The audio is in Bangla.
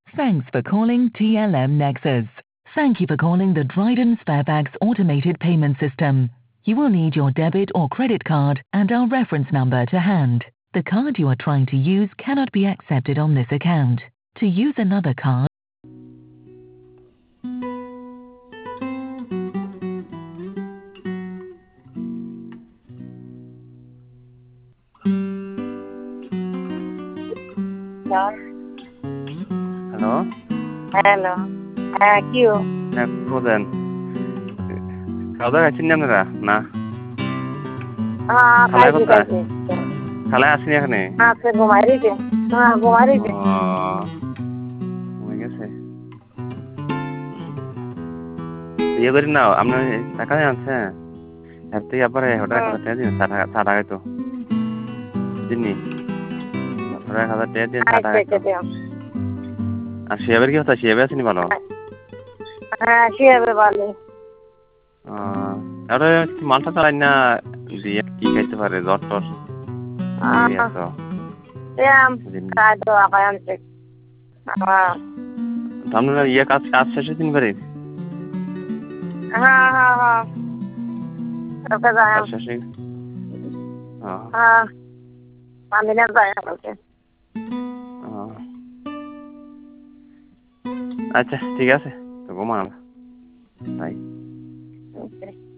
Thanks for calling TLM Nexus. Thank you for calling the Dryden Sparebags automated payment system. You will need your debit or credit card and our reference number to hand. The card you are trying to use cannot be accepted on this account. To use another card, hello, hello. হ্যাঁ, কি ও? হ্যাঁ বলেন। খাওয়া দাওয়া খাচ্ছেন না আপনারা? না, হ্যাঁ, খালায় খাইছি কোথায়? খাইছি। খালায় আসেনি এখানে? আছে ঘুমাই রয়েছে। হ্যাঁ, ঘুমাই ও, রয়েছে। হয়ে গেছে। ইয়ে করি না, আপনার টাকা আনছে এর থেকে আবার হোটেল হুম, 1,000 টাকা দিন, চা টাকা তো দিননি, হোটেল 1,000 টাকা দিন, চা আচ্ছা টাকা তো। আচ্ছা দিও। আর শিয়াবের কি হতো? শিয়াবে আসেনি ভালো? হ্যাঁ, শিয়াবে ভালো। আর মালটা চালাই না দিয়ে কি খাইতে পারে? জ্বর টর লেগে গেছে দিন। খাই তো আঁকায় আনছে। হ্যাঁ আপনারা ইয়ে কাজ কাজ শেষে দিন পারে? হ্যাঁ হ্যাঁ হ্যাঁ, ওকে যায়। কাজ শেষে হ্যাঁ, আমি না যায় বলছে। আচ্ছা ঠিক আছে, তো ঘুমান, বাই। Okay.